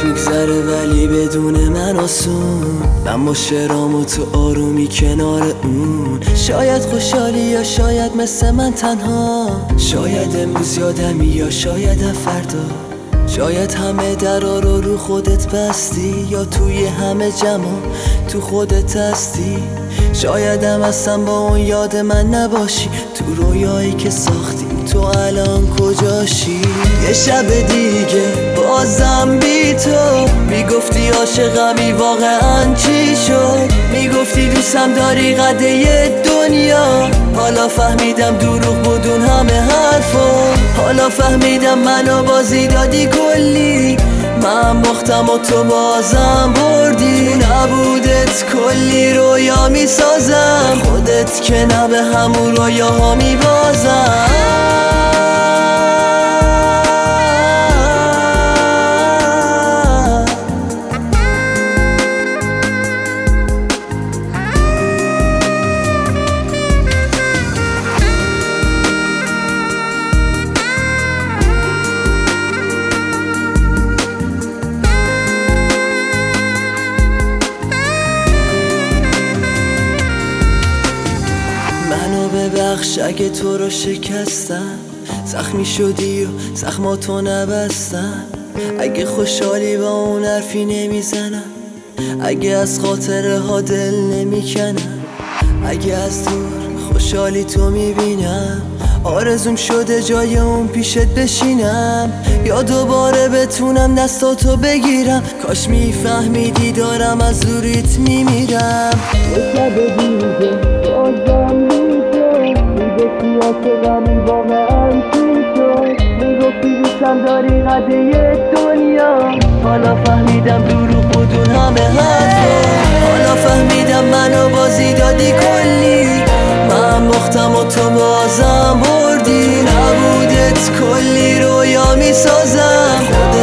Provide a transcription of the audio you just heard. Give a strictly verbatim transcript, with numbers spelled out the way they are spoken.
وقت میگذره ولی بدون من آسون، من با شرام و تو آرومی کنار اون. شاید خوشحالی یا شاید مثل من تنها، شاید امروز یادمی یا شاید فردا. شاید همه درا رو رو خودت بستی، یا توی همه جمع تو خودت هستی. شاید هم اصلا با اون یاد من نباشی، تو رویایی که ساختیم تو الان کجاشی. یه شب دیگه بازم بی تو، میگفتی عاشقمی واقعا چی شد؟ میگفتی دوستم داری قده دنیا، حالا فهمیدم دروغ بودون همه حرفا. حالا فهمیدم منو بازی دادی کلی، من باختم و تو بازم بردی. نبودت کلی رویا میسازم، خودت که نه به همون رویاها میبازم. منو ببخش اگه تو رو شکستم، زخمی شدی و زخماتو نبستم. اگه خوشحالی با اون حرفی نمیزنم، اگه از خاطره ها دل نمیکنم، اگه از دور خوشحالی تو میبینم، آرزوم شده جای اون پیشت بشینم، یا دوباره بتونم دستاتو بگیرم. کاش میفهمیدی دارم از دوریت میمیرم. یه شب دیگه بازم بی تو، میگفتی عاشقمی واقعا چی شد؟ میگفتی دوستم داری قده دنیا، حالا فهمیدم دروغ بودون همه حرفا. حالا فهمیدم منو بازی دادی کلی، من باختم و تو بازم بردی. نبودت کلی رویا میسازم،